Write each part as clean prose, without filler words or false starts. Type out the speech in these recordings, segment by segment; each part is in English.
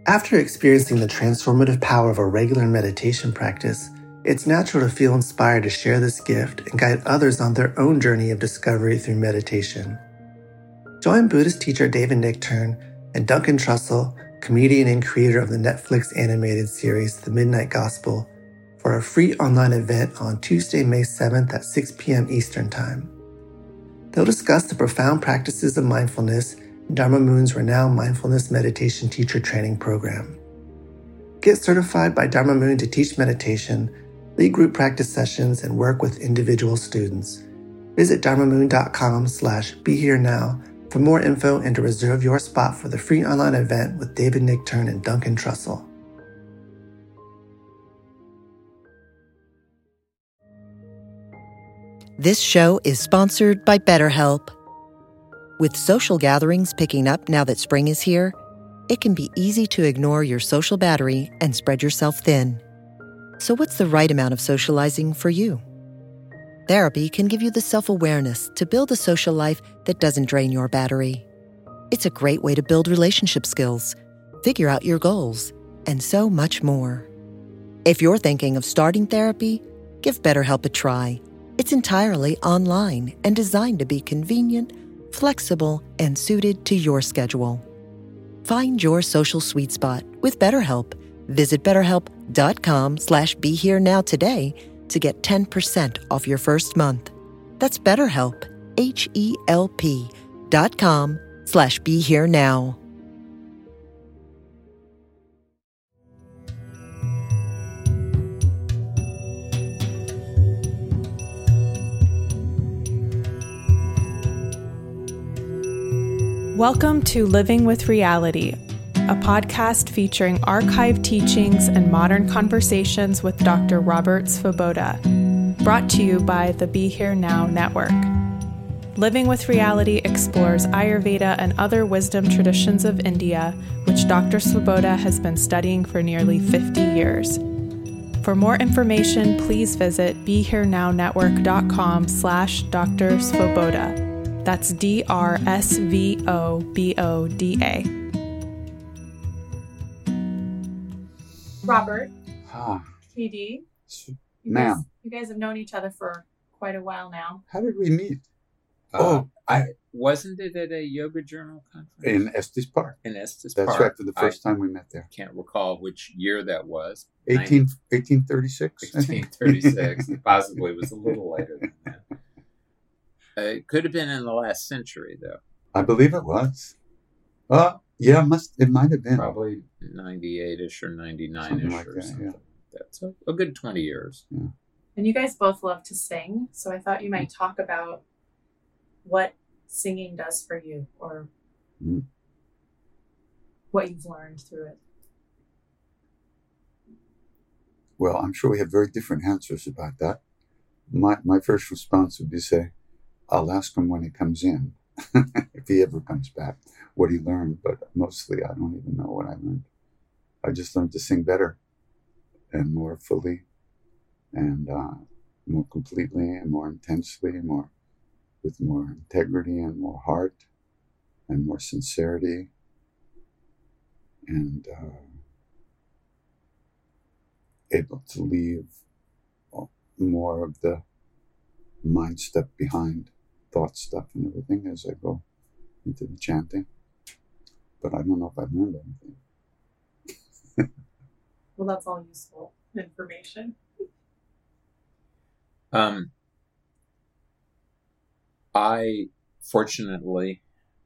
After experiencing the transformative power of a regular meditation practice, it's natural to feel inspired to share this gift and guide others on their own journey of discovery through meditation. Join Buddhist teacher David Nichtern and Duncan Trussell, comedian and creator of the Netflix animated series The Midnight Gospel, for a free online event on Tuesday, May 7th at 6 p.m. Eastern Time. They'll discuss the profound practices of mindfulness in Dharma Moon's renowned mindfulness meditation teacher training program. Get certified by Dharma Moon to teach meditation, lead group practice sessions, and work with individual students. Visit dharmamoon.com/BeHereNow for more info and to reserve your spot for the free online event with David Nichtern and Duncan Trussell. This show is sponsored by BetterHelp. With social gatherings picking up now that spring is here, it can be easy to ignore your social battery and spread yourself thin. So what's the right amount of socializing for you? Therapy can give you the self-awareness to build a social life that doesn't drain your battery. It's a great way to build relationship skills, figure out your goals, and so much more. If you're thinking of starting therapy, give BetterHelp a try. It's entirely online and designed to be convenient, flexible, and suited to your schedule. Find your social sweet spot with BetterHelp. Visit BetterHelp.com/BeHereNow today to get 10% off your first month. That's BetterHelp, HELP.com/BeHereNow. Welcome to Living with Reality, a podcast featuring archived teachings and modern conversations with Dr. Robert Svoboda, brought to you by the Be Here Now Network. Living with Reality explores Ayurveda and other wisdom traditions of India, which Dr. Svoboda has been studying for nearly 50 years. For more information, please visit BeHereNowNetwork.com/Dr. Svoboda. That's DRSVOBODA. Robert. TD. Ma'am. You guys have known each other for quite a while now. How did we meet? Wasn't it at a yoga journal conference? In Estes Park. That's That's right, for the first time we met there. Can't recall which year that was. 1836. 1836. Possibly it was a little later than that. It could have been in the last century, though. I believe it was. Yeah, it might have been. Probably 98-ish or 99-ish like or that, something. yeah. That's a good 20 years. Yeah. And you guys both love to sing, so I thought you might talk about what singing does for you, or what you've learned through it. Well, I'm sure we have very different answers about that. My first response would be say, I'll ask him when he comes in, if he ever comes back, what he learned. But mostly I don't even know what I learned. I just learned to sing better and more fully and more completely and more intensely, with more integrity and more heart and more sincerity and able to leave more of the mind stuff behind, thought stuff and everything as I go into the chanting. But I don't know if I've learned anything. Well, that's all useful information. I fortunately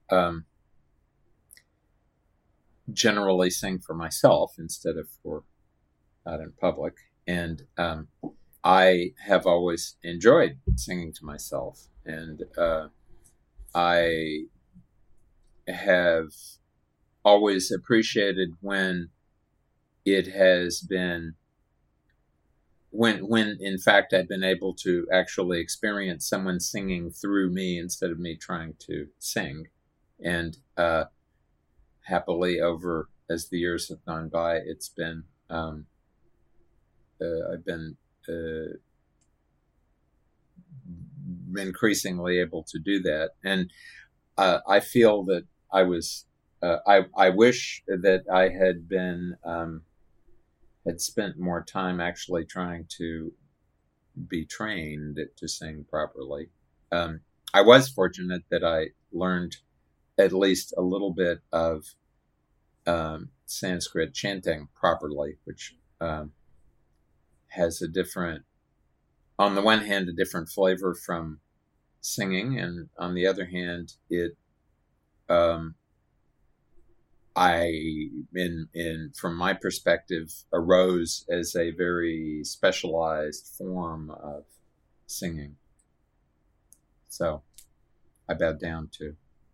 generally sing for myself instead of for out in public, and I have always enjoyed singing to myself, and I have always appreciated when it has been when in fact I've been able to actually experience someone singing through me instead of me trying to sing. And happily, over as the years have gone by, it's been I've been increasingly able to do that. And I feel that I was I wish that I had had spent more time actually trying to be trained to sing properly. I was fortunate that I learned at least a little bit of Sanskrit chanting properly, which has a different, on the one hand, a different flavor from singing, and on the other hand, it from my perspective, arose as a very specialized form of singing. So I bowed down to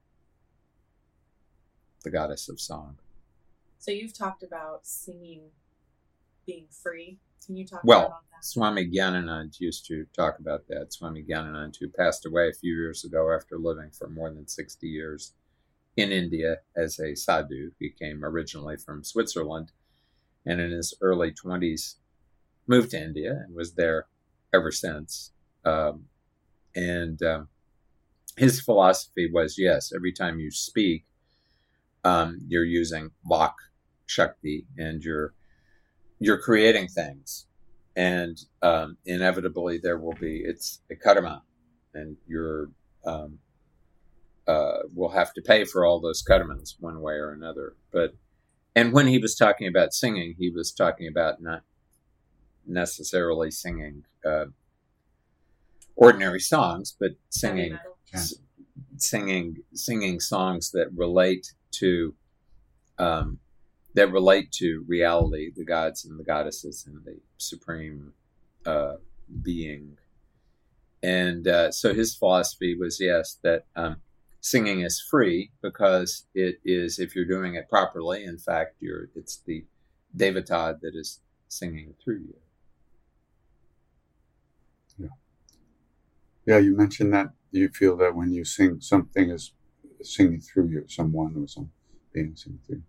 the goddess of song. So you've talked about singing being free. Can you talk about that? Swami Gyananand used to talk about that. Swami Gyananand, who passed away a few years ago after living for more than 60 years in India as a sadhu. He came originally from Switzerland, and in his early 20s moved to India and was there ever since. His philosophy was, yes, every time you speak, you're using Vak Shakti, and you're creating things, and inevitably there will be, it's a karma, and you're will have to pay for all those karmas one way or another. And when he was talking about singing, he was talking about not necessarily singing ordinary songs, but singing songs that relate to reality, the gods and the goddesses and the supreme being. And so his philosophy was, yes, that singing is free because it is, if you're doing it properly, in fact, it's the Devata that is singing through you. Yeah, you mentioned that you feel that when you sing, something is singing through you, someone or some being singing through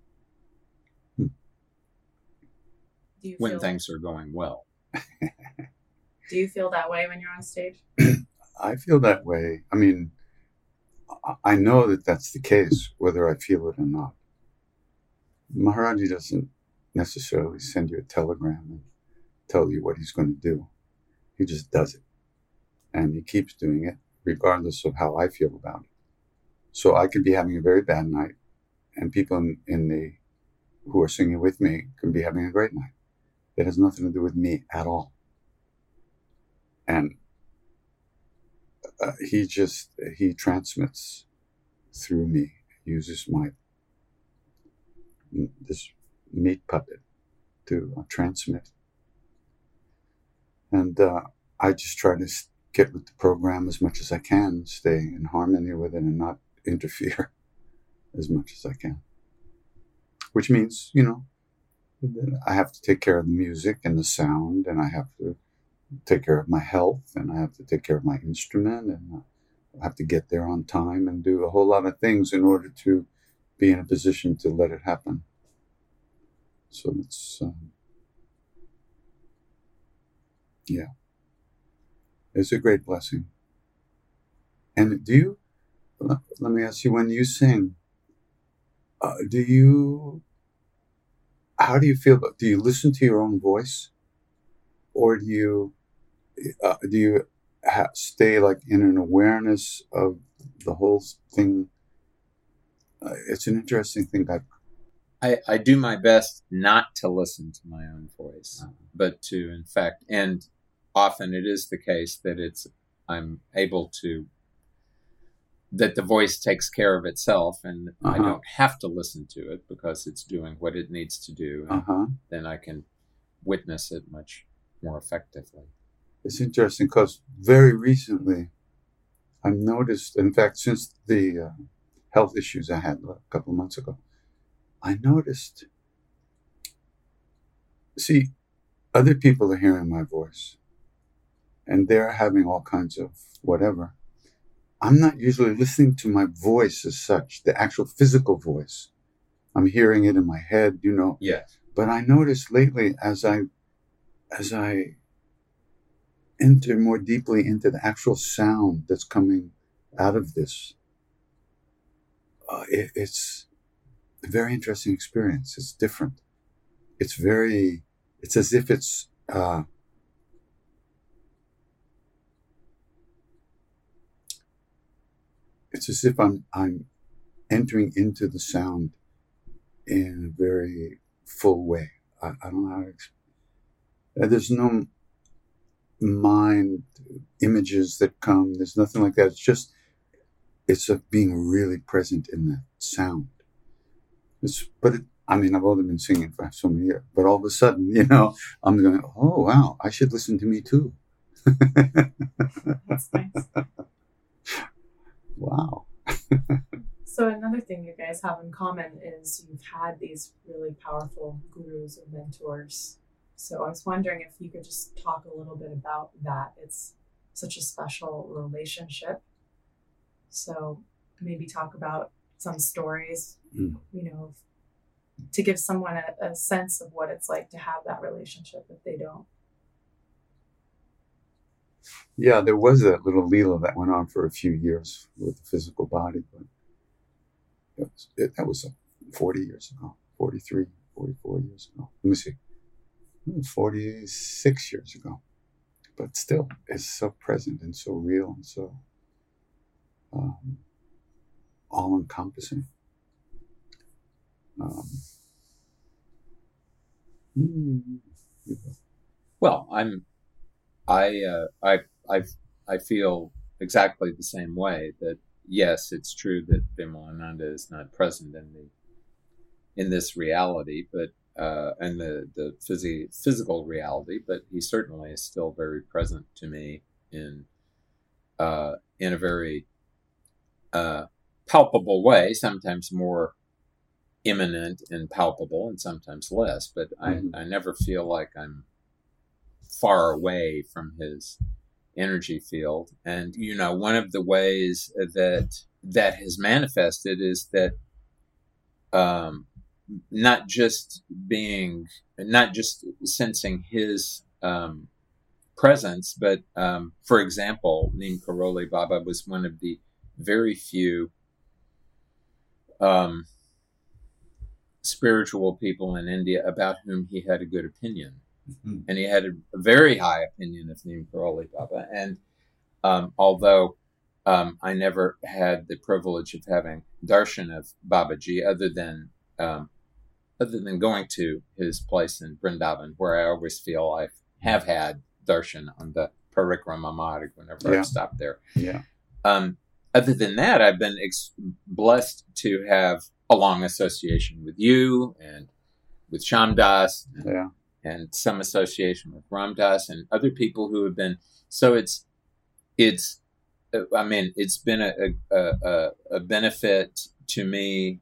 you. When things are going well. Do you feel that way when you're on stage? I feel that way. I mean, I know that that's the case, whether I feel it or not. Maharaji doesn't necessarily send you a telegram and tell you what he's going to do. He just does it. And he keeps doing it, regardless of how I feel about it. So I could be having a very bad night, and people who are singing with me can be having a great night. It has nothing to do with me at all. And he transmits through me, uses this meat puppet to transmit. And I just try to get with the program as much as I can, stay in harmony with it and not interfere as much as I can. Which means, I have to take care of the music and the sound, and I have to take care of my health, and I have to take care of my instrument, and I have to get there on time and do a whole lot of things in order to be in a position to let it happen. So it's, it's a great blessing. And let me ask you, when you sing, how do you feel about, do you listen to your own voice, or do you stay like in an awareness of the whole thing? It's an interesting thing. I do my best not to listen to my own voice, but to, in fact, and often it is the case that I'm able to, that the voice takes care of itself, and I don't have to listen to it because it's doing what it needs to do. And then I can witness it much more effectively. It's interesting because very recently I've noticed, in fact, since the health issues I had a couple of months ago, I noticed, other people are hearing my voice and they're having all kinds of whatever. I'm not usually listening to my voice as such, the actual physical voice. I'm hearing it in my head, Yes. But I noticed lately as I enter more deeply into the actual sound that's coming out of this, a very interesting experience. It's different. It's as if it's as if I'm entering into the sound in a very full way. I don't know how to explain. There's no mind images that come. There's nothing like that. It's of being really present in that sound. I've only been singing for so many years, but all of a sudden, I'm going, oh, wow, I should listen to me too. That's nice. Wow. So another thing you guys have in common is you've had these really powerful gurus or mentors. So I was wondering if you could just talk a little bit about that. It's such a special relationship. So maybe talk about some stories, to give someone a sense of what it's like to have that relationship if they don't. Yeah, there was that little Leela that went on for a few years with the physical body, but that was 40 years ago, 43, 44 years ago. Let me see. 46 years ago. But still, it's so present and so real and so all-encompassing. Well, I feel exactly the same way. That yes, it's true that Vimalananda is not present in this reality, but and the physical reality, but he certainly is still very present to me in a very palpable way. Sometimes more imminent and palpable, and sometimes less. But I never feel like I'm far away from his energy field. And one of the ways that has manifested is that not just sensing his presence, but for example, Neem Karoli Baba was one of the very few spiritual people in India about whom he had a good opinion. Mm-hmm. And he had a very high opinion of Neem Karoli Baba. And although I never had the privilege of having darshan of Babaji, other than going to his place in Vrindavan, where I always feel I have had darshan on the Parikrama Marg whenever I've stopped there. Yeah. Other than that, I've been blessed to have a long association with you and with Shamdas. Yeah. And some association with Ramdas and other people who have been. So it's been a benefit to me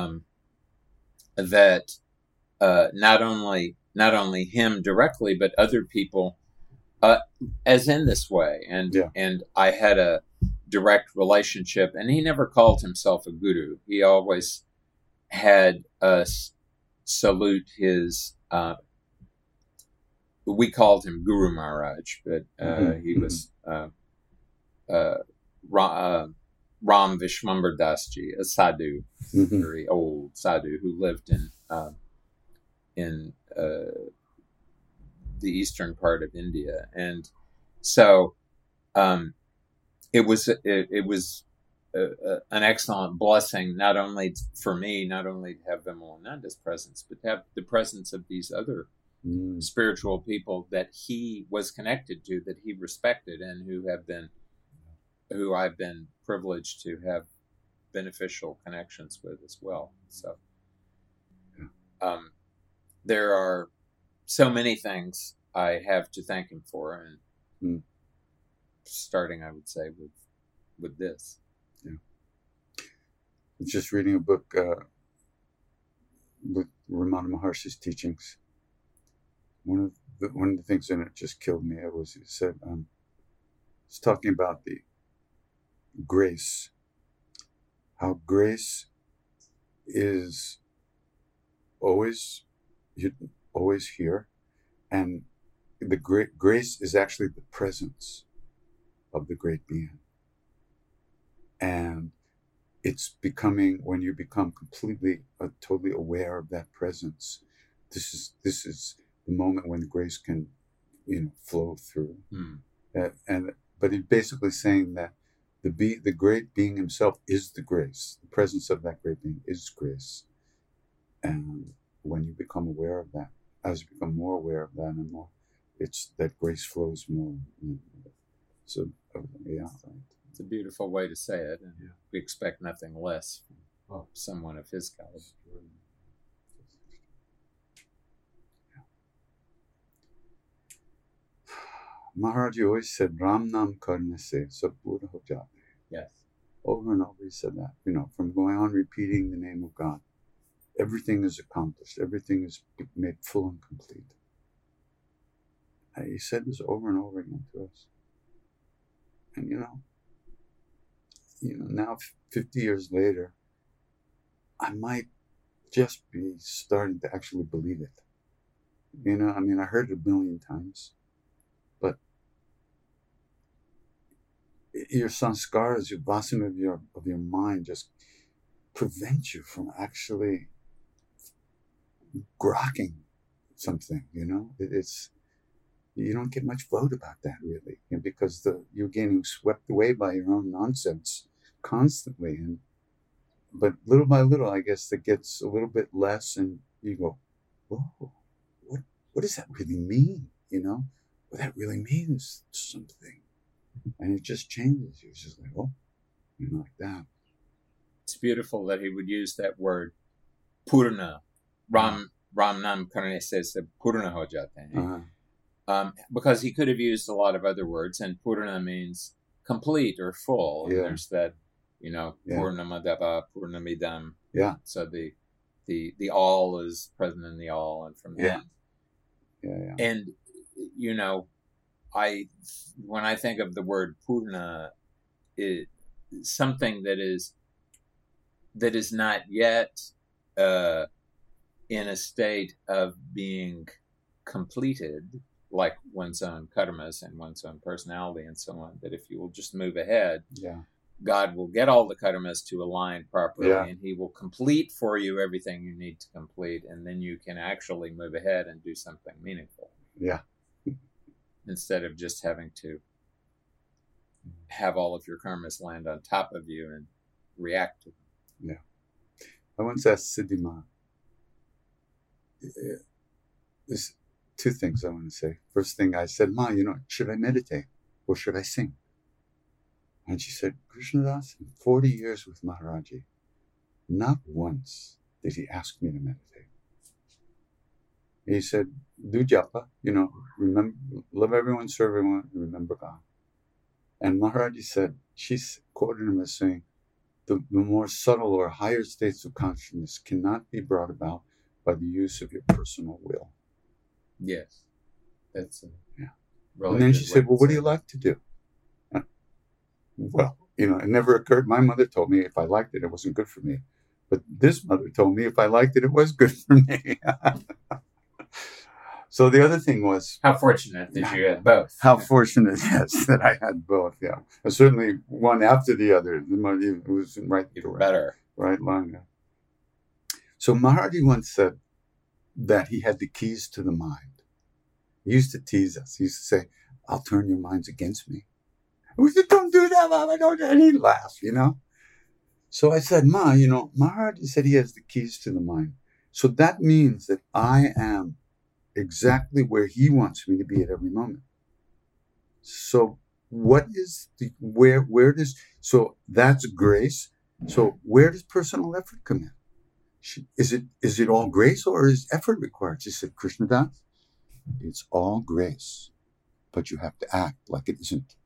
that not only him directly, but other people as in this way. And I had a direct relationship, and he never called himself a guru. He always had us salute his. We called him Guru Maharaj, but he was Ram Vishwambar Dasji, a sadhu, very old sadhu who lived in the eastern part of India, and so it was an excellent blessing, not only for me, not only to have Vimalananda's presence, but to have the presence of these other spiritual people that he was connected to, that he respected, and who I've been privileged to have beneficial connections with as well. So there are so many things I have to thank him for, and starting, I would say, with this. Yeah. I was just reading a book with Ramana Maharshi's teachings. One of the things in it just killed me. It said, it's talking about the grace, how grace is always here, and the great grace is actually the presence of the great being, and it's becoming, when you become completely, totally aware of that presence, this is the moment when the grace can, flow through. But he's basically saying that the great being himself is the grace. The presence of that great being is grace. And when you become aware of that, as you become more aware of that and more, it's that grace flows more. So, yeah. It's a beautiful way to say it, and we expect nothing less from someone of his caliber. Maharaj always said, Ram Nam Karne Se Sab Pura Ho Jate. Yes. Over and over he said that. From going on repeating the name of God, everything is accomplished. Everything is made full and complete. He said this over and over again to us. And now 50 years later, I might just be starting to actually believe it. I heard it a million times, but your sanskaras, your vasana of your mind just prevent you from actually grokking something, It's, you don't get much vote about that, really, because you're getting swept away by your own nonsense constantly. But little by little, I guess it gets a little bit less, and you go, whoa, what does that really mean? Well, that really means something. And it just changes. It's just like, like that. It's beautiful that he would use that word, Purna. Ram Nam Karne Se Sab Purna Ho Jate. Because he could have used a lot of other words, and Purna means complete or full. And there's that, Purnamadava, Purnamidam. Yeah. So the all is present in the all, and from that. Yeah. And when I think of the word Purna, it something that is not yet in a state of being completed, like one's own karmas and one's own personality and so on, that if you will just move ahead, God will get all the karmas to align properly, and he will complete for you everything you need to complete, and then you can actually move ahead and do something meaningful. Yeah. Instead of just having to have all of your karmas land on top of you and react to them. Yeah. I once asked Siddhima, there's two things I want to say. First thing I said, Ma, should I meditate or should I sing? And she said, Krishnadas, in 40 years with Maharaji, not once did he ask me to meditate. He said, do japa, remember, love everyone, serve everyone, remember God. And Maharaji said, she's quoted him as saying, the more subtle or higher states of consciousness cannot be brought about by the use of your personal will. Yes. That's really. And then she said, well, what do you like to do? Well, it never occurred. My mother told me if I liked it, it wasn't good for me. But this mother told me if I liked it, it was good for me. So the other thing was... How fortunate that you had both. How fortunate, yes, that I had both, yeah. And certainly one after the other. It was right. Even better. Right line. Yeah. So Maharaji once said that he had the keys to the mind. He used to tease us. He used to say, I'll turn your minds against me. We said, don't do that, Mama, don't. And he'd laugh, So I said, Ma, Maharaji said he has the keys to the mind. So that means that I am exactly where he wants me to be at every moment. So what is where does, so that's grace. So where does personal effort come in? Is it all grace or is effort required? She said, Krishnadas, it's all grace, but you have to act like it isn't.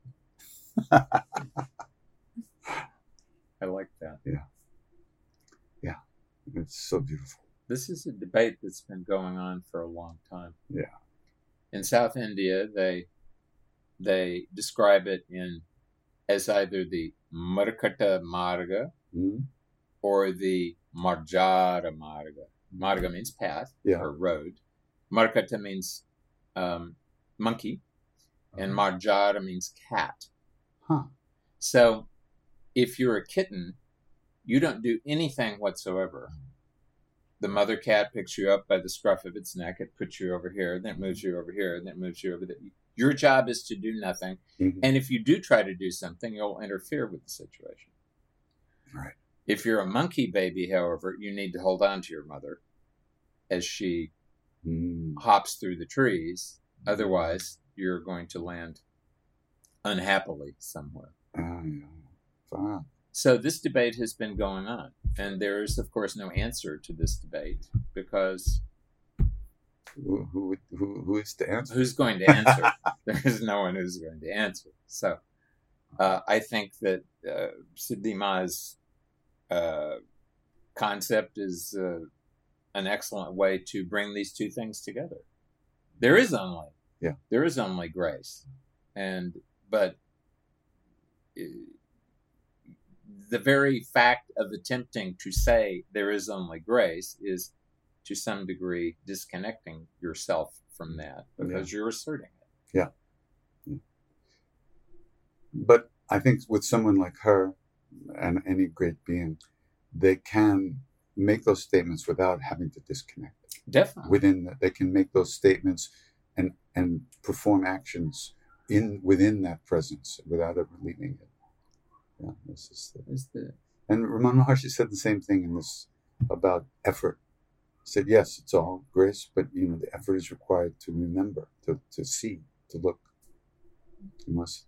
I like that. Yeah. It's so beautiful. This is a debate that's been going on for a long time. Yeah. In South India, they describe it as either the Markata Marga or the Marjara Marga. Marga means path or road. Markata means monkey, and Marjara means cat. Huh. So if you're a kitten, You don't do anything whatsoever. The mother cat picks you up by the scruff of its neck. It puts you over here, then it moves you over here, and then it moves you over there. Your job is to do nothing. Mhm. And if you do try to do something, you'll interfere with the situation. Right. If you're a monkey baby, however, you need to hold on to your mother as she hops through the trees. Otherwise, you're going to land unhappily somewhere. Wow. So this debate has been going on. And there is, of course, no answer to this debate because Who is the answer? who's going to answer? There's no one who's going to answer. So I think that Siddhi Ma's concept is an excellent way to bring these two things together. There is only grace, but the very fact of attempting to say there is only grace is, to some degree, disconnecting yourself from that because you're asserting it. Yeah. But I think with someone like her and any great being, they can make those statements without having to disconnect. Definitely. They can make those statements and perform actions within that presence without ever leaving it. Yeah, this is and Ramana Maharshi said the same thing in this about effort. He said, yes, it's all grace, but the effort is required to remember, to see, to look. You must.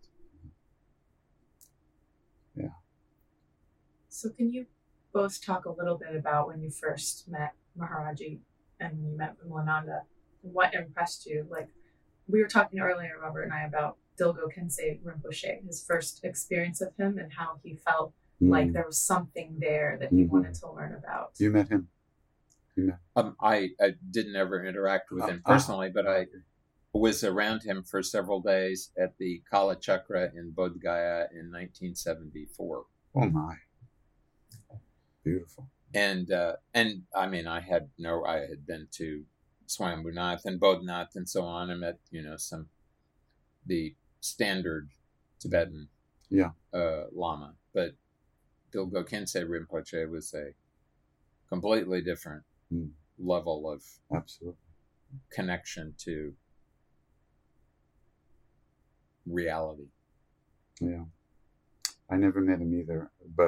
Yeah. So can you both talk a little bit about when you first met Maharaji and when you met Vimalananda? What impressed you? Like, we were talking earlier, Robert and I, about Dilgo Khyentse Rinpoche, his first experience of him and how he felt like there was something there that he wanted to learn about. You met him? I didn't ever interact with him personally, but I was around him for several days at the Kala Chakra in Bodh Gaya in 1974. Oh my. Beautiful. And I mean, I had been to Swayambhunath and Bodhnath and so on. I met, the standard Tibetan Lama, but Dilgo Khyentse Rinpoche was a completely different level of absolute connection to reality. Yeah. I never met him either,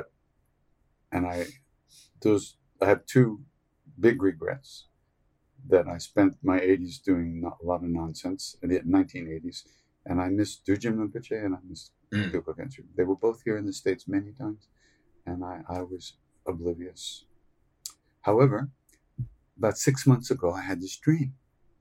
I have two big regrets. That I spent my 80s doing a lot of nonsense in the 1980s, and I missed Dujim Rinpoche and I missed Dilgo Khyentse. They were both here in the States many times, and I was oblivious. However, about 6 months ago, I had this dream.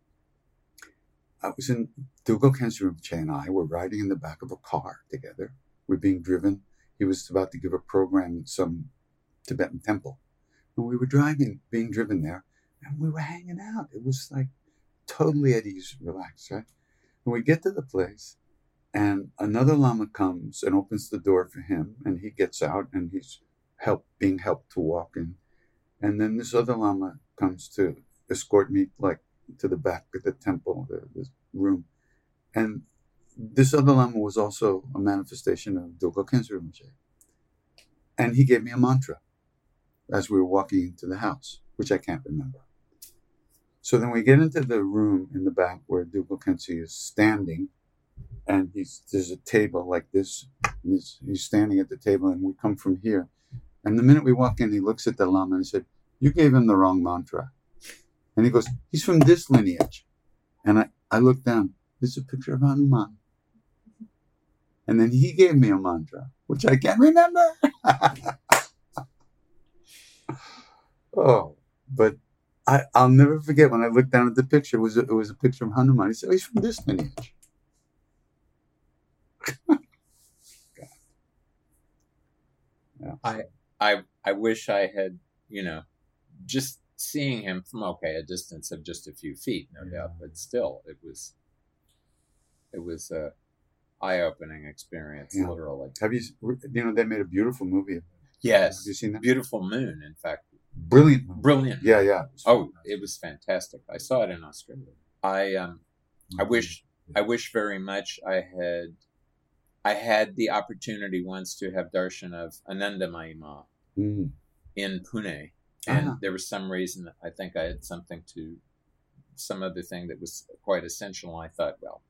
I was in Dilgo Khyentse Rinpoche and I were riding in the back of a car together. We're being driven. He was about to give a program at some Tibetan temple, and we were being driven there. And we were hanging out. It was like totally at ease, relaxed, right? And we get to the place, and another Lama comes and opens the door for him, and he gets out, and he's being helped to walk in. And then this other Lama comes to escort me, to the back of the temple, the room. And this other Lama was also a manifestation of Dilgo Khyentse Rinpoche. And he gave me a mantra as we were walking into the house, which I can't remember. So then we get into the room in the back where Dilgo Khyentse is standing, and there's a table like this. And he's standing at the table, and we come from here. And the minute we walk in, he looks at the Lama and he said, "You gave him the wrong mantra." And he goes, "He's from this lineage." And I looked down. There's a picture of Hanuman. And then he gave me a mantra, which I can't remember. But I'll never forget when I looked down at the picture. It was a picture of Hanuman. He said, "Oh, he's from this lineage." Yeah. I wish I had, just seeing him from a distance of just a few feet, no doubt, but still, it was a eye-opening experience, literally. Have you? They made a beautiful movie. Yes. Have you seen that? Beautiful Moon, in fact. Brilliant. Yeah. It was fantastic. I saw it in Australia. I wish very much I had the opportunity once to have darshan of Anandamayi Ma, in Pune. And Uh-huh. there was some reason, I think I had some other thing that was quite essential. And I thought, well,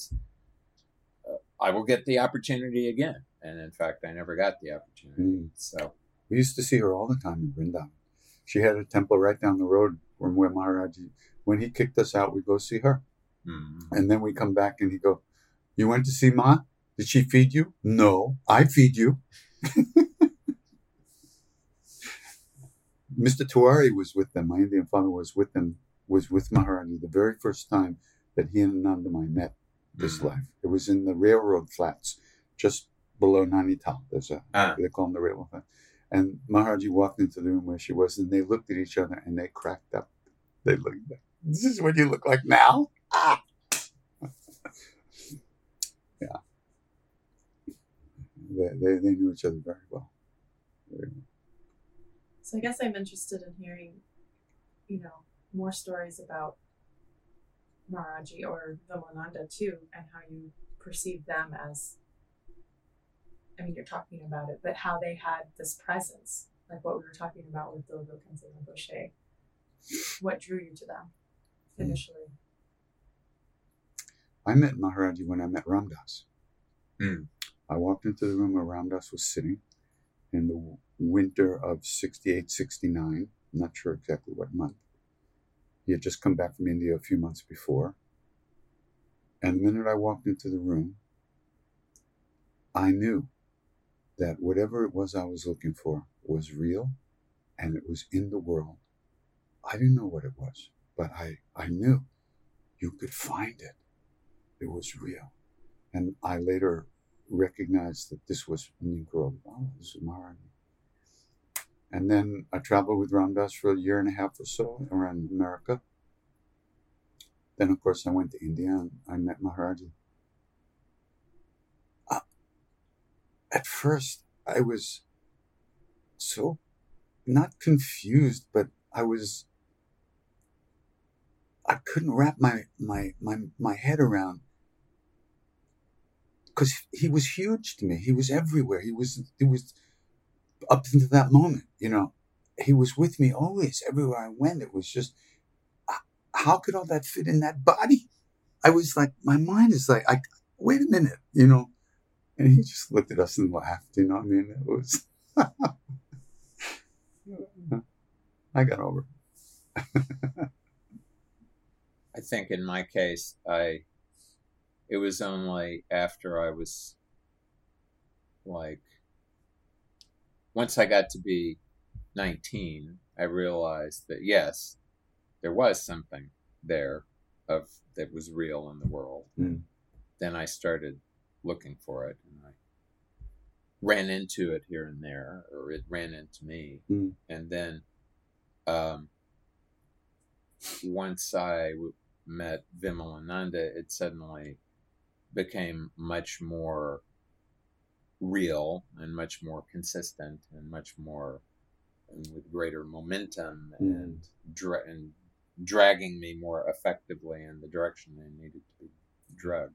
I will get the opportunity again. And in fact, I never got the opportunity. So we used to see her all the time in Vrindavan. She had a temple right down the road from where Maharaji, when he kicked us out, we'd go see her. And then we come back and he'd go, you went to see Ma? Did she feed you? No, I feed you. Mr. Tiwari was with them. My Indian father was with them, was with Maharaji the very first time that he and Anandamai met this life. It was in the railroad flats, just below Nainital. There's they call them the railroad flats. And Maharaji walked into the room where she was, and they looked at each other and they cracked up. They looked like, this is what you look like now? Ah! Yeah. They knew each other very well. Very well. So I guess I'm interested in hearing, more stories about Maharaji or Vimalananda too, and how you perceive them as, you're talking about it, but how they had this presence, like what we were talking about with Dilgo Khyentse Rinpoche. What drew you to them initially? I met Maharaji when I met Ramdas. I walked into the room where Ramdas was sitting in the winter of 68, 69. I'm not sure exactly what month. He had just come back from India a few months before. And the minute I walked into the room, I knew that whatever it was I was looking for was real and it was in the world. I didn't know what it was, but I knew you could find it. It was real. And I later recognized that this was Negro. Oh, this is Maharaji. And then I traveled with Ramdas for a year and a half or so around America. Then, of course, I went to India and I met Maharaji. At first, I was so not confused, but I couldn't wrap my head around, because he was huge to me. He was everywhere. He was up into that moment, he was with me always, everywhere I went. It was just, how could all that fit in that body? I was like, my mind is like, wait a minute, and he just looked at us and laughed, It was, I got over it. I think in my case, it was only after I was once I got to be 19, I realized that yes, there was something there that was real in the world. Then I started looking for it, and I ran into it here and there, or it ran into me. And then once I met Vimalananda, it suddenly became much more real and much more consistent and much more with greater momentum and dragging me more effectively in the direction I needed to be dragged.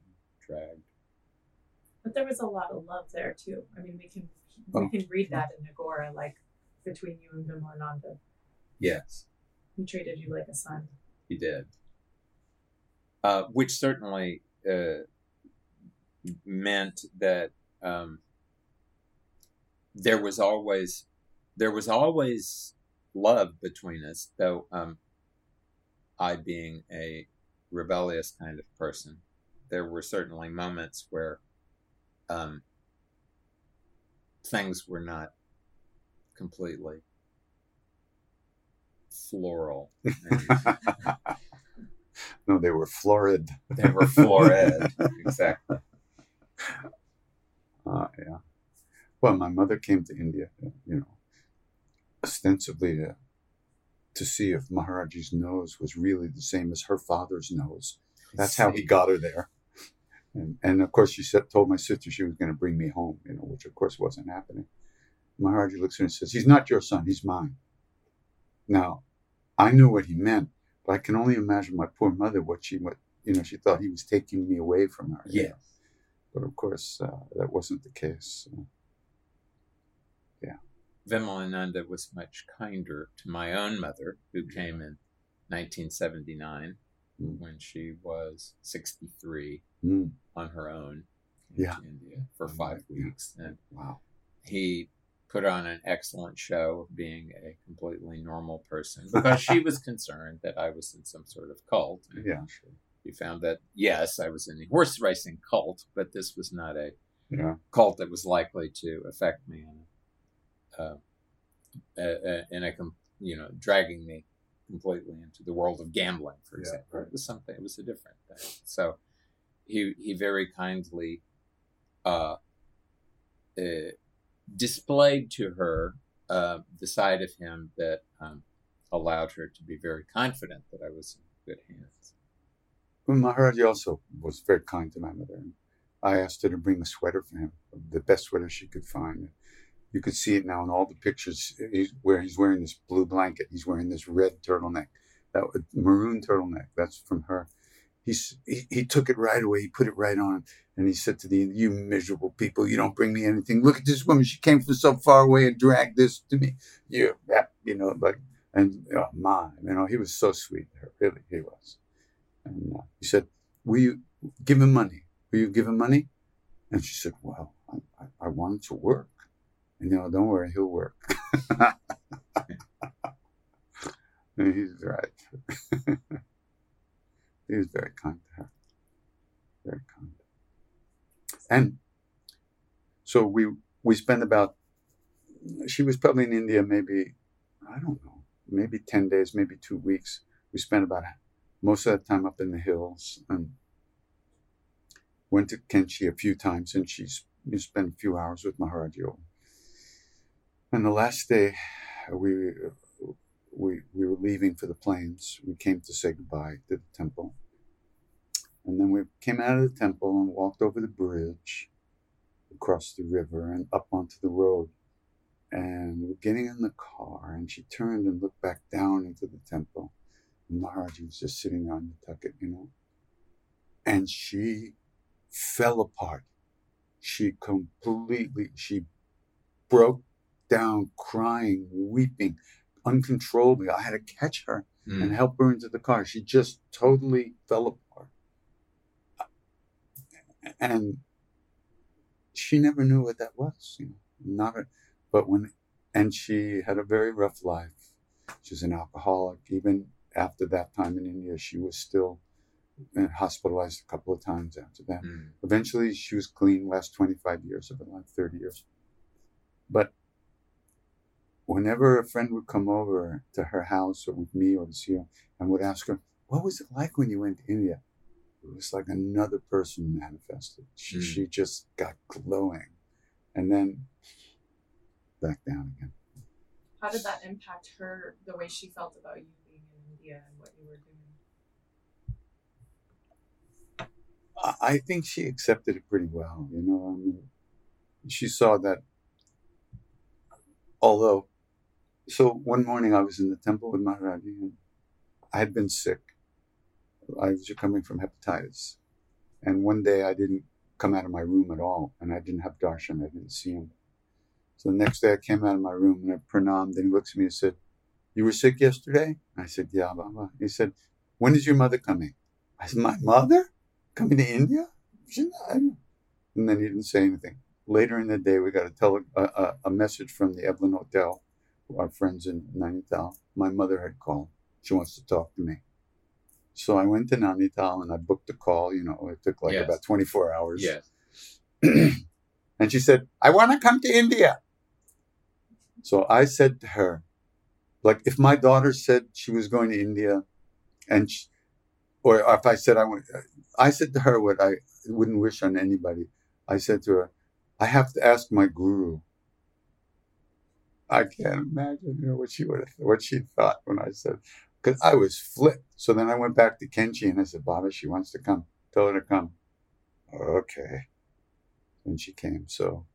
But there was a lot of love there too. We can read that in Agora, like between you and Vimalananda. Yes. He treated you like a son. He did. Which certainly meant that there was always love between us, though I being a rebellious kind of person, there were certainly moments where things were not completely floral. No, they were florid. They were florid, exactly. Yeah. Well, my mother came to India, ostensibly to see if Maharaji's nose was really the same as her father's nose. That's how he got her there. And of course, she told my sister she was going to bring me home, which of course wasn't happening. Maharaji looks at her and says, "He's not your son, he's mine." Now, I knew what he meant, but I can only imagine my poor mother, she thought he was taking me away from her. Yeah. But of course, that wasn't the case. Yeah. Vimalananda was much kinder to my own mother, who came in 1979 when she was 63 on her own to India for 5 weeks. And wow. He put on an excellent show of being a completely normal person because she was concerned that I was in some sort of cult. Yeah, sure. We found that, yes, I was in the horse racing cult, but this was not a cult that was likely to affect me dragging me completely into the world of gambling, for example. Right. It was a different thing. So he very kindly displayed to her the side of him that allowed her to be very confident that I was in good hands. Well, Maharaji also was very kind to my mother. I asked her to bring a sweater for him, the best sweater she could find. You could see it now in all the pictures where he's wearing this blue blanket. He's wearing this red turtleneck, that maroon turtleneck. That's from her. He took it right away. He put it right on. And he said to you miserable people, you don't bring me anything. Look at this woman. She came from so far away and dragged this to me. He was so sweet to her. Really, he was. And he said, will you give him money? Will you give him money? And she said, well, I want him to work. And, don't worry, he'll work. And he's right. He was very kind to her. Very kind. And so we spent she was probably in India maybe, I don't know, maybe 10 days, maybe 2 weeks. We spent about most of that time up in the hills and went to Kenchi a few times, and we spent a few hours with Maharaji. And the last day we were leaving for the plains. We came to say goodbye to the temple. And then we came out of the temple and walked over the bridge, across the river and up onto the road. And we're getting in the car, and she turned and looked back down into the temple. And Maharaji was just sitting on the tucket, And she fell apart. She broke down, crying, weeping, uncontrollably. I had to catch her and help her into the car. She just totally fell apart. And she never knew what that was, and she had a very rough life. She was an alcoholic. Even after that time in India, she was still hospitalized a couple of times after that. Eventually, she was clean, last 25 years of her life, 30 years. But whenever a friend would come over to her house or with me or to see her and would ask her, what was it like when you went to India? It was like another person manifested. She just got glowing and then back down again. How did that impact her, the way she felt about you being in India and what you were doing? I think she accepted it pretty well. She saw that so one morning I was in the temple with Maharaji and I had been sick. I was coming from hepatitis. And one day I didn't come out of my room at all, and I didn't have darshan. I didn't see him. So the next day I came out of my room and I pranammed, and he looks at me and said, you were sick yesterday? I said, yeah, Baba. He said, when is your mother coming? I said, my mother? Coming to India? And then he didn't say anything. Later in the day, we got a message from the Evelyn Hotel, our friends in Nainital. My mother had called. She wants to talk to me. So I went to Nainital and I booked a call. It took about 24 hours. Yes. And she said, I want to come to India. So I said to her, if my daughter said she was going to India, or if I said I said to her what I wouldn't wish on anybody. I said to her, I have to ask my guru. I can't imagine what she thought when I said, because I was flipped. So then I went back to Kenchi and I said, Baba, she wants to come. Tell her to come. Okay. And she came. So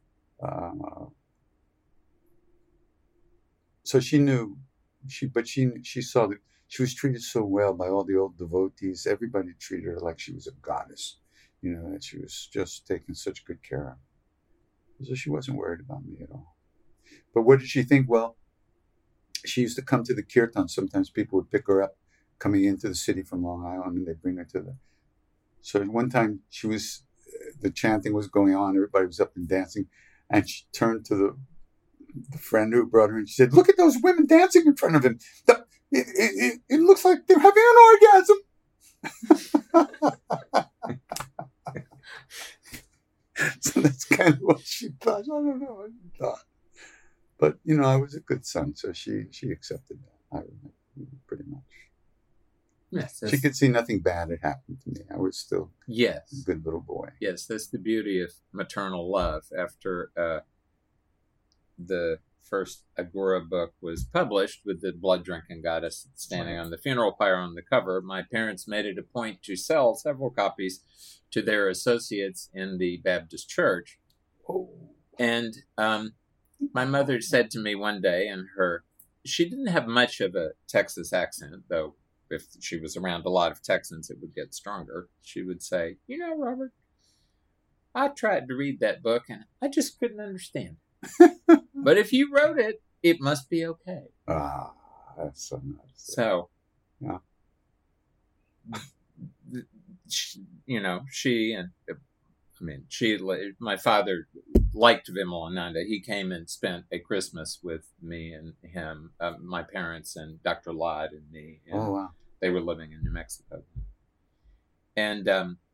she knew, she saw that she was treated so well by all the old devotees. Everybody treated her like she was a goddess, that she was just taking such good care of. So she wasn't worried about me at all. But what did she think? Well, she used to come to the kirtan. Sometimes people would pick her up coming into the city from Long Island, and they'd bring her to the... So one time the chanting was going on, everybody was up and dancing, and she turned to the friend who brought her, and she said, "Look at those women dancing in front of him. It looks like they're having an orgasm." So that's kind of what she thought. I don't know what she thought. But, I was a good son, so she accepted that. Pretty much. Yes, she could see nothing bad had happened to me. I was still a good little boy. Yes, that's the beauty of maternal love. After the first Agora book was published with the blood drinking goddess standing on the funeral pyre on the cover, my parents made it a point to sell several copies to their associates in the Baptist church. Oh. And my mother said to me one day, she didn't have much of a Texas accent, though if she was around a lot of Texans, it would get stronger. She would say, "Robert, I tried to read that book and I just couldn't understand. But if you wrote it, it must be okay." Ah, that's so nice. So, yeah. My father liked Vimalananda. He came and spent a Christmas with me and him, my parents and Dr. Ladd and me. And oh, wow. They were living in New Mexico. And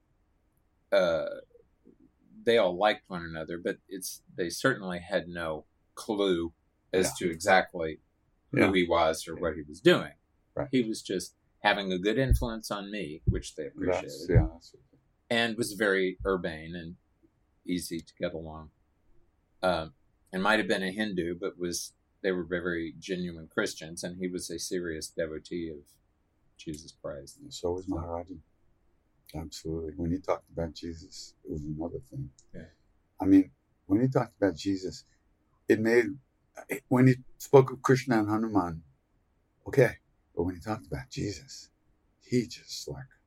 they all liked one another, but they certainly had no clue as to exactly who he was or what he was doing. Right. He was just having a good influence on me, which they appreciated. That's and was very urbane and easy to get along. And might have been a Hindu, but they were very genuine Christians, and he was a serious devotee of Jesus Christ. So was Maharaji. Absolutely. When he talked about Jesus, it was another thing. Yeah. I mean, when he talked about Jesus, when he spoke of Krishna and Hanuman, okay, but when he talked about Jesus, he just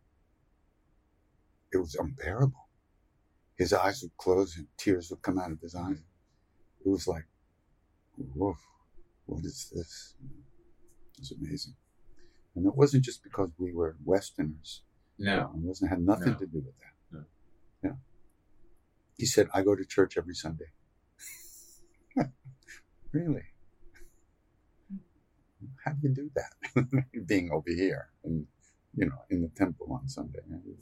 it was unbearable. His eyes would close and tears would come out of his eyes. It was like, whoa, what is this? It was amazing. And it wasn't just because we were Westerners. No. It had nothing to do with that. No. Yeah. He said, "I go to church every Sunday." Really? How do you do that? Being over here and, in the temple on Sunday.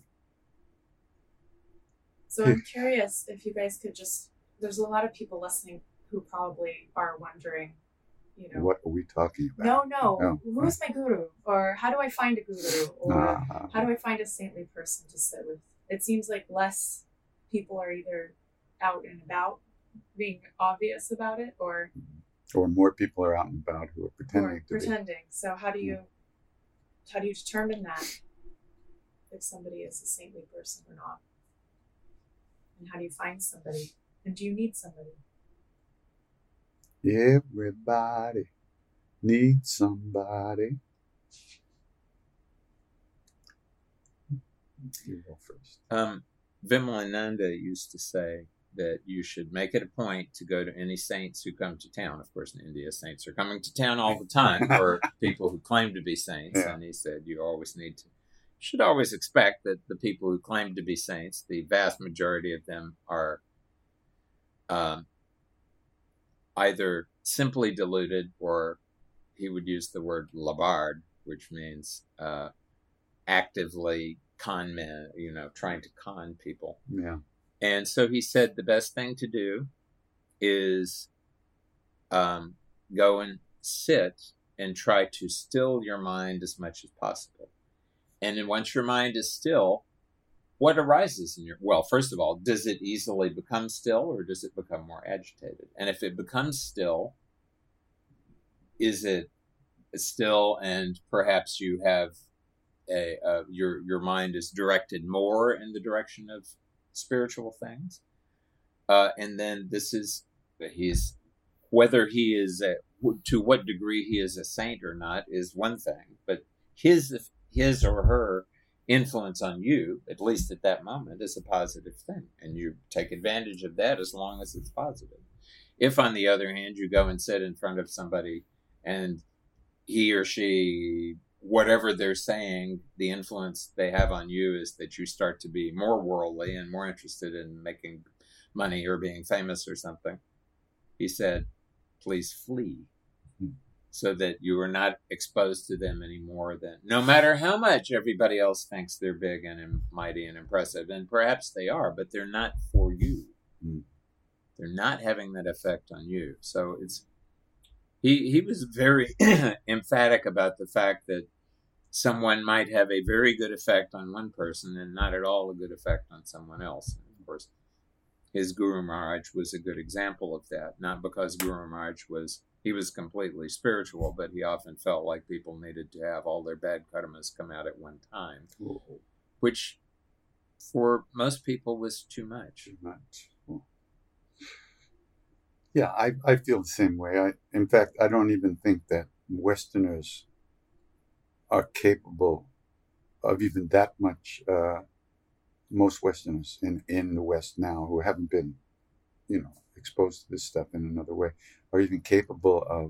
So I'm curious if you guys could there's a lot of people listening who probably are wondering, what are we talking about? No. Who's my guru? Or how do I find a guru? Or how do I find a saintly person to sit with? It seems like less people are either out and about being obvious about it, or more people are out and about who are pretending. So how do you determine that if somebody is a saintly person or not? And how do you find somebody? And do you need somebody? Everybody needs somebody. You go first. Vimalananda used to say that you should make it a point to go to any saints who come to town. Of course, in India, saints are coming to town all the time, or people who claim to be saints. Yeah. And he said you should always expect that the people who claim to be saints, the vast majority of them are either simply deluded, or he would use the word labard, which means actively con men, trying to con people. Yeah. And so he said the best thing to do is go and sit and try to still your mind as much as possible. And then once your mind is still, what arises in first of all, does it easily become still, or does it become more agitated? And if it becomes still, is it still, and perhaps you have your mind is directed more in the direction of spiritual things? And then whether he is to what degree he is a saint or not is one thing, but his or her influence on you, at least at that moment, is a positive thing, and you take advantage of that as long as it's positive. If, on the other hand, you go and sit in front of somebody and he or she, whatever they're saying, the influence they have on you is that you start to be more worldly and more interested in making money or being famous or something. He said, please flee, so that you are not exposed to them anymore. Than no matter how much everybody else thinks they're big and mighty and impressive, and perhaps they are, but they're not for you. They're not having that effect on you. So he was very emphatic about the fact that someone might have a very good effect on one person and not at all a good effect on someone else. And of course, his Guru Maharaj was a good example of that. Not because Guru Maharaj was completely spiritual, but he often felt like people needed to have all their bad karmas come out at one time, which for most people was too much. Yeah, I feel the same way. In fact, I don't even think that Westerners are capable of even that much. Most Westerners in the West now who haven't been, exposed to this stuff in another way, are even capable of.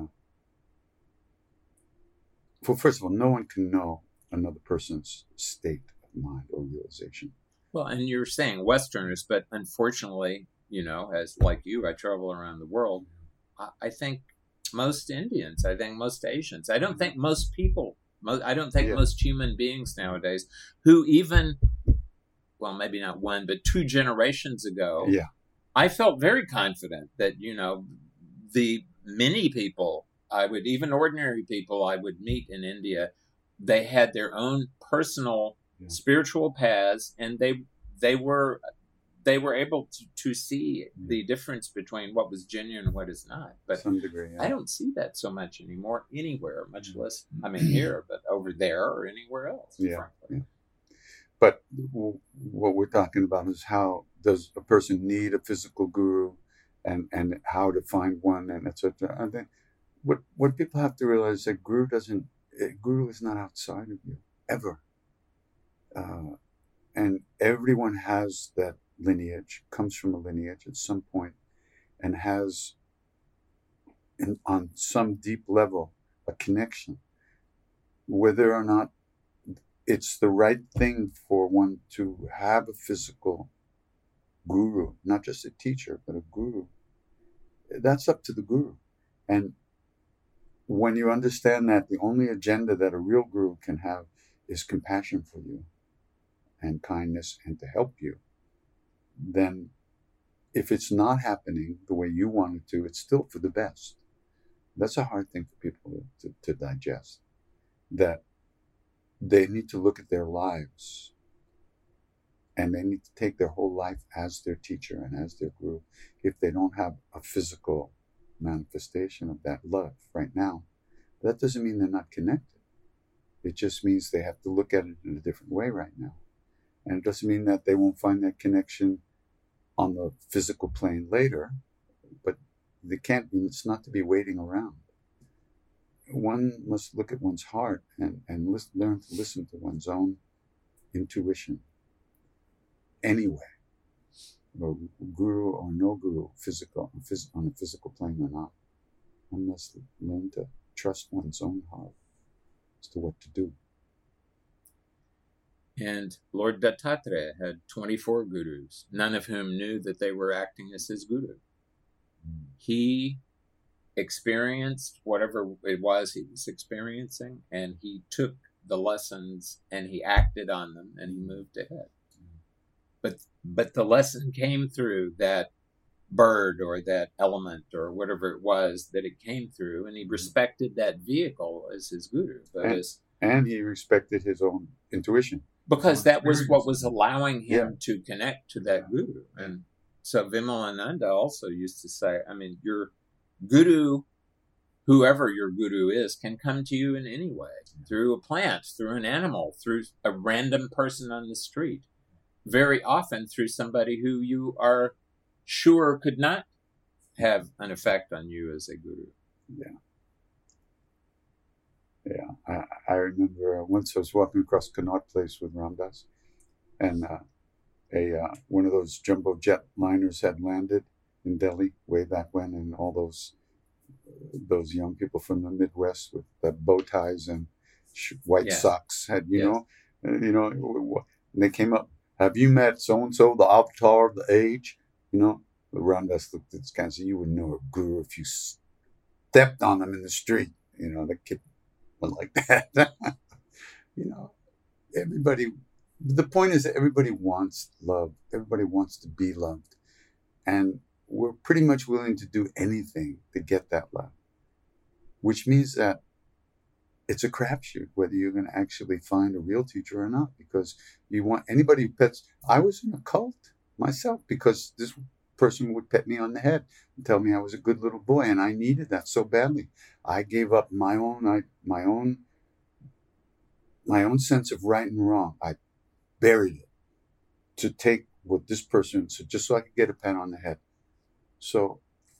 Well, first of all, no one can know another person's state of mind or realization. Well, and you're saying Westerners, but unfortunately, as like you, I travel around the world. I think most Indians, I think most Asians, I don't think most people, most human beings nowadays who even, well, maybe not one, but 2 generations ago, I felt very confident that, the many people even ordinary people I would meet in India, they had their own personal spiritual paths, and they were able to see the difference between what was genuine and what is not. But to some degree, I don't see that so much anymore anywhere, much less, here, but over there or anywhere else, frankly. But what we're talking about is how does a person need a physical guru, and how to find one, and etc. I think what people have to realize is that guru is not outside of you ever, and everyone has that lineage, comes from a lineage at some point, and has, on some deep level, a connection. Whether or not it's the right thing for one to have a physical guru, not just a teacher, but a guru, that's up to the guru. And when you understand that the only agenda that a real guru can have is compassion for you and kindness and to help you, then if it's not happening the way you want it to, it's still for the best. That's a hard thing for people to digest, that they need to look at their lives and they need to take their whole life as their teacher and as their guru. If they don't have a physical manifestation of that love right now, that doesn't mean they're not connected. It just means they have to look at it in a different way right now. And it doesn't mean that they won't find that connection on the physical plane later, but it's not to be waiting around. One must look at one's heart and learn to listen to one's own intuition. Anyway, guru or no guru, on a physical plane or not, one must learn to trust one's own heart as to what to do. And Lord Dattatreya had 24 gurus, none of whom knew that they were acting as his guru. He experienced whatever it was he was experiencing, and he took the lessons and he acted on them and he moved ahead. But the lesson came through that bird or that element or whatever it was that it came through, and he respected that vehicle as his guru. And he respected his own intuition. Because that was what was allowing him to connect to that guru. And so Vimalananda also used to say, your guru, whoever your guru is, can come to you in any way, through a plant, through an animal, through a random person on the street, very often through somebody who you are sure could not have an effect on you as a guru. I remember once I was walking across Connaught Place with Ram Dass, and one of those jumbo jet liners had landed, in Delhi way back when, and all those young people from the Midwest with the bow ties and white Yes. socks had, Yes. they came up. Have you met so and so, the avatar of the age? Ramdas looked at this guy and said, "You would know a guru if you stepped on them in the street." The kid went like that. Everybody. The point is that everybody wants love. Everybody wants to be loved, and we're pretty much willing to do anything to get that love, which means that it's a crapshoot whether you're going to actually find a real teacher or not, because you want anybody who pets. I was in a cult myself because this person would pet me on the head and tell me I was a good little boy, and I needed that so badly. I gave up my own sense of right and wrong. I buried it to take what this person said, just so I could get a pat on the head. So,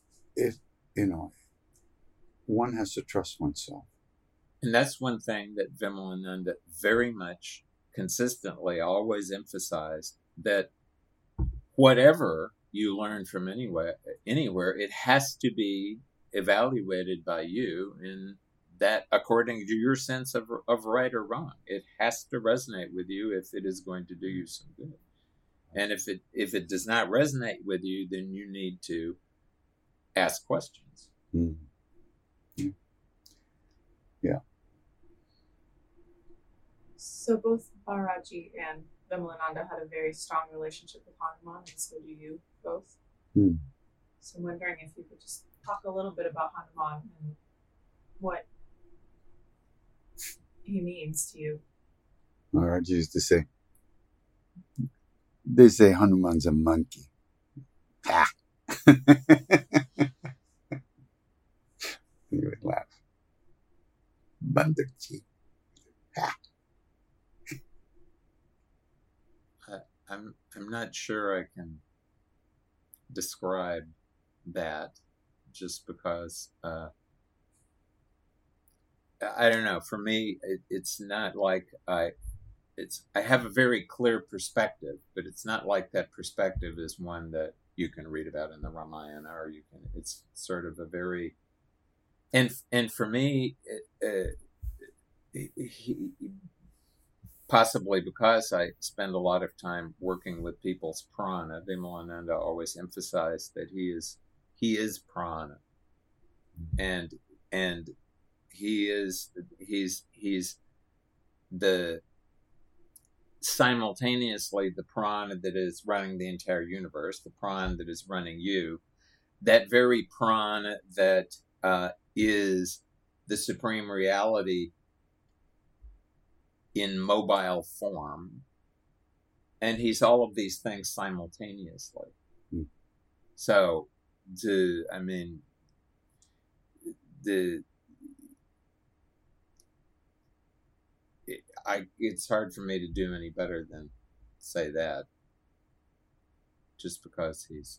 one has to trust oneself. And that's one thing that Vimalananda very much consistently always emphasized, that whatever you learn from anywhere, it has to be evaluated by you in that according to your sense of right or wrong. It has to resonate with you if it is going to do you some good. And if it does not resonate with you, then you need to ask questions. Mm-hmm. Yeah. So both Maharaji and Vimalananda had a very strong relationship with Hanuman, and so do you both. Mm. So I'm wondering if you could just talk a little bit about Hanuman and what he means to you. Maharaji used to say, they say Hanuman's a monkey. Ha! He would laugh. Bandarji. Ha! I'm not sure I can describe that, just because I don't know. For me, it's not like I have a very clear perspective, but it's not like that perspective is one that you can read about in the Ramayana, or it's sort of a very, and for me, possibly because I spend a lot of time working with people's prana, Vimalananda always emphasized that he is prana, and he's the simultaneously the prana that is running the entire universe, the prana that is running you, that very prana that is the supreme reality in mobile form, and he's all of these things simultaneously. Mm. So, it's hard for me to do any better than say that, just because he's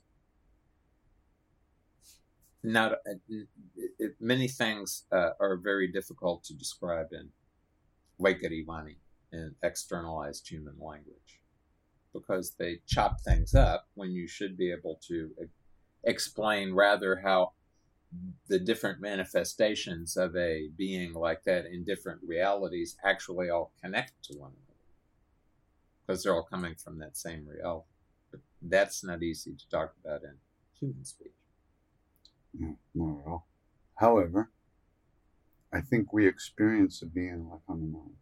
not. Many things are very difficult to describe in Vaikarivani, in externalized human language, because they chop things up when you should be able to explain rather how the different manifestations of a being like that in different realities actually all connect to one another, because they're all coming from that same reality. But that's not easy to talk about in human speech. No, not at all. However, I think we experience a being like Hanuman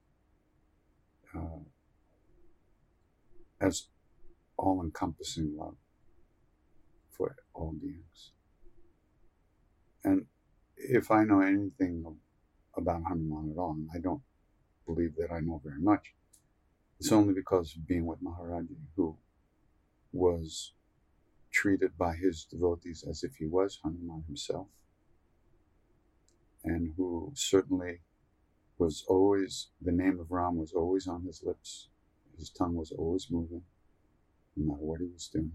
as all-encompassing love for all beings. And if I know anything about Hanuman at all, and I don't believe that I know very much, it's only because of being with Maharaji, who was treated by his devotees as if he was Hanuman himself, and who certainly was always, the name of Ram was always on his lips. His tongue was always moving, no matter what he was doing.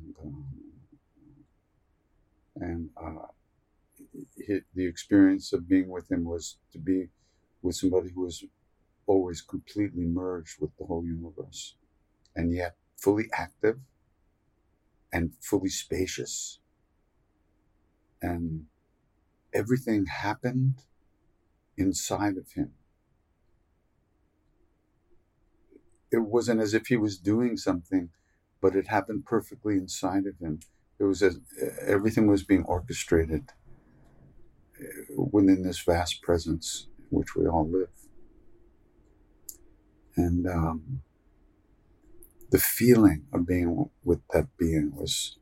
And the experience of being with him was to be with somebody who was always completely merged with the whole universe, and yet fully active and fully spacious And everything happened inside of him. It wasn't as if he was doing something, but it happened perfectly inside of him. It was as everything was being orchestrated within this vast presence in which we all live. And the feeling of being with that being was,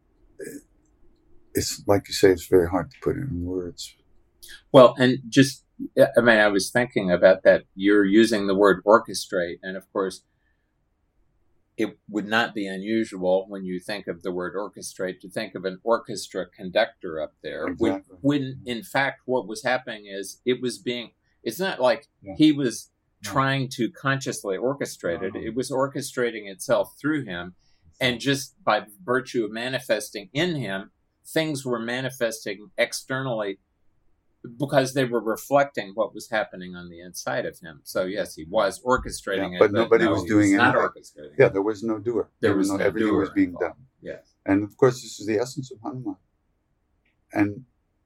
it's like you say, it's very hard to put it in words. Well, and just, I mean, I was thinking about that. You're using the word orchestrate, and of course, it would not be unusual when you think of the word orchestrate to think of an orchestra conductor up there. Exactly. When in fact, what was happening is it's not like he was trying to consciously orchestrate it. It was orchestrating itself through him. And just by virtue of manifesting in him, things were manifesting externally because they were reflecting what was happening on the inside of him. So yes, he was orchestrating it, but nobody was doing anything. Not orchestrating. Yeah, there was no doer. There was no everything doer was being involved. done. Yes, and of course, this is the essence of Hanuman. And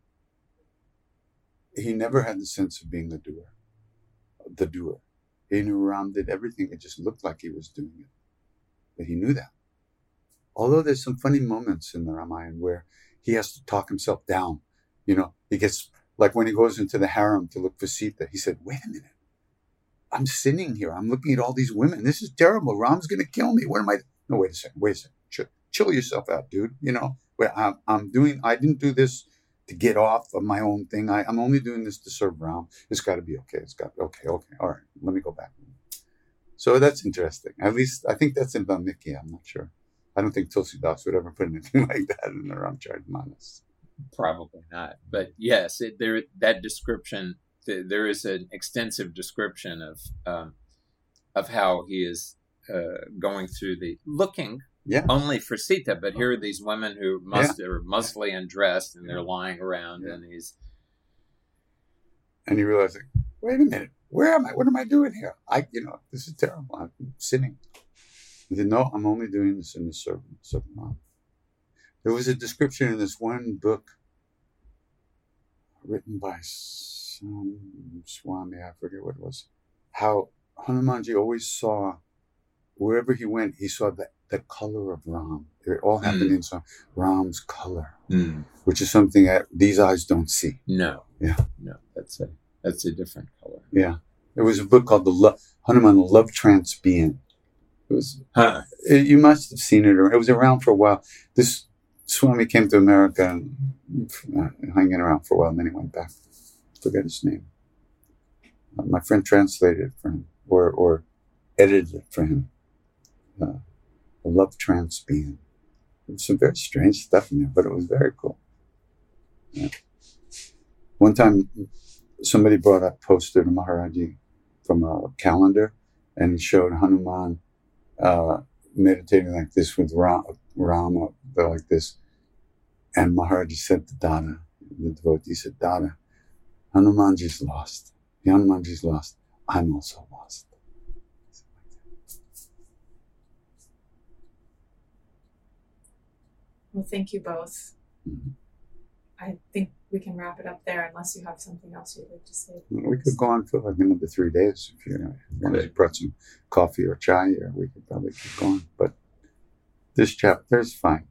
he never had the sense of being the doer. The doer. He knew Ram did everything. It just looked like he was doing it, but he knew that. Although there's some funny moments in the Ramayana where he has to talk himself down. You know, he gets. Like when he goes into the harem to look for Sita, he said, wait a minute. I'm sitting here. I'm looking at all these women. This is terrible. Ram's going to kill me. What am I? No, wait a second. Chill yourself out, dude. You know, I didn't do this to get off of my own thing. I'm only doing this to serve Ram. It's got to be okay. Okay. All right. Let me go back. So that's interesting. At least I think that's in Valmiki. I'm not sure. I don't think Tulsidas would ever put anything like that in the Ramcharitmanas. Probably not, but yes, that description. There is an extensive description of how he is going through looking only for Sita, but here are these women who are mostly undressed and they're lying around, and he realized, like, wait a minute, where am I? What am I doing here? This is terrible. I'm sitting. He said, no, I'm only doing this in the service of Mom. There was a description in this one book written by some Swami, I forget what it was, how Hanumanji always saw, wherever he went, he saw the color of Ram. It all happened in Ram's color, which is something that these eyes don't see. No. Yeah. No, that's a different color. Yeah. There was a book called Hanuman, the Love Trance Being. It was, you must have seen it. It was around for a while. This Swami came to America and hanging around for a while, and then he went back. Forget his name. My friend translated it for him, or edited it for him. A Love Trance Being. There was some very strange stuff in there, but it was very cool. Yeah. One time, somebody brought a poster to Maharaji from a calendar, and it showed Hanuman meditating like this with Rama, like this. And Maharaji said to Dada, the devotee said, Dada, Hanumanji's lost. Hanumanji's lost. I'm also lost. Well, thank you both. Mm-hmm. I think we can wrap it up there unless you have something else you'd like to say. We could go on for like another 3 days if you brought some coffee or chai, or we could probably keep going. But this chapter is fine.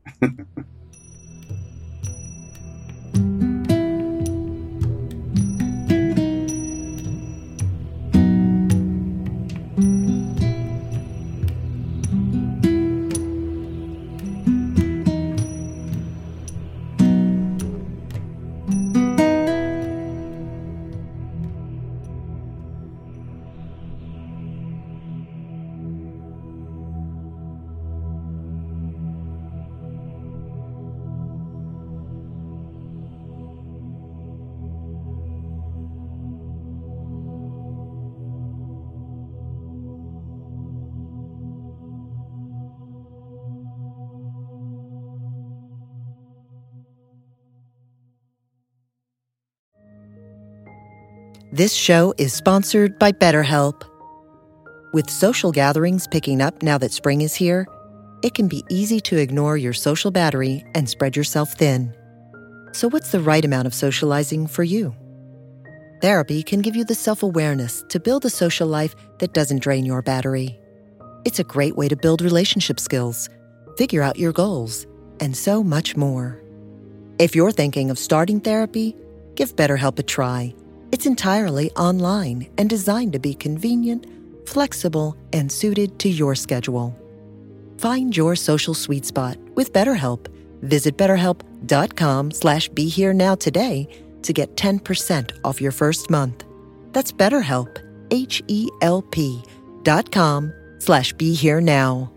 This show is sponsored by BetterHelp. With social gatherings picking up now that spring is here, it can be easy to ignore your social battery and spread yourself thin. So what's the right amount of socializing for you? Therapy can give you the self-awareness to build a social life that doesn't drain your battery. It's a great way to build relationship skills, figure out your goals, and so much more. If you're thinking of starting therapy, give BetterHelp a try. It's entirely online and designed to be convenient, flexible, and suited to your schedule. Find your social sweet spot with BetterHelp. Visit BetterHelp.com/BeHereNow today to get 10% off your first month. That's BetterHelp, HELP.com/BeHereNow.